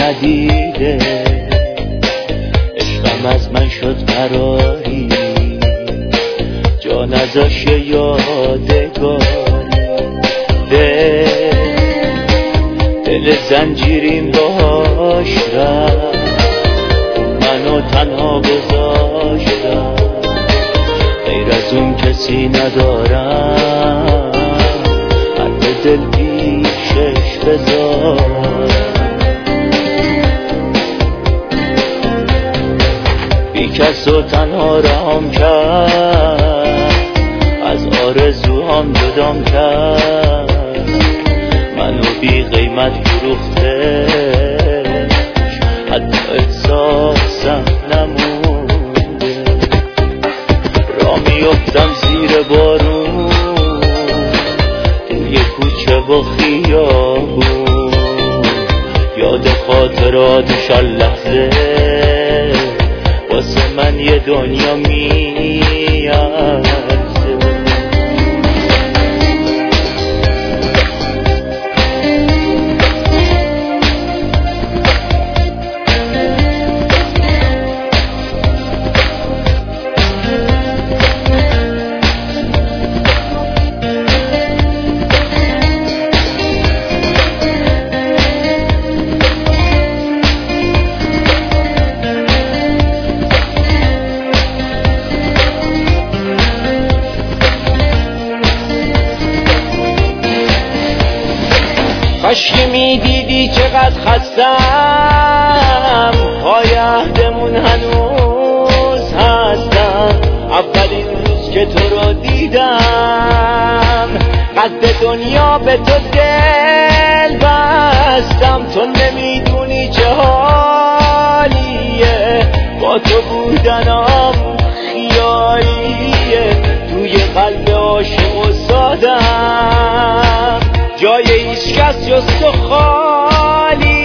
ندیده، عشقم از من شد قراری، جا نذاش یادگاری. دل زنجیریم باش رفت، منو تنها گذاشتم، غیر از اون کسی ندارم، حق دل پیشش بذارم. بی کس و تنها رام کرد، از آرزوهام جدام کرد، منو بی قیمت فروخته، حتی احساسم نمونده. را میفتم زیر بارون، توی کوچه و خیابون، یاد خاطراتش هر لحظه واسه من یه دنیا میارزه. کاشکی میدیدی چقدر خستم، پای عهدمون هنوز هستم. اولین روز که تو رو دیدم، قد دنیا به تو دل بستم. تو نمیدونی چه حالیه، با تو بودنم خیالیه، توی قلب عاشق و سادم جای هیچ کس جز تو خالی.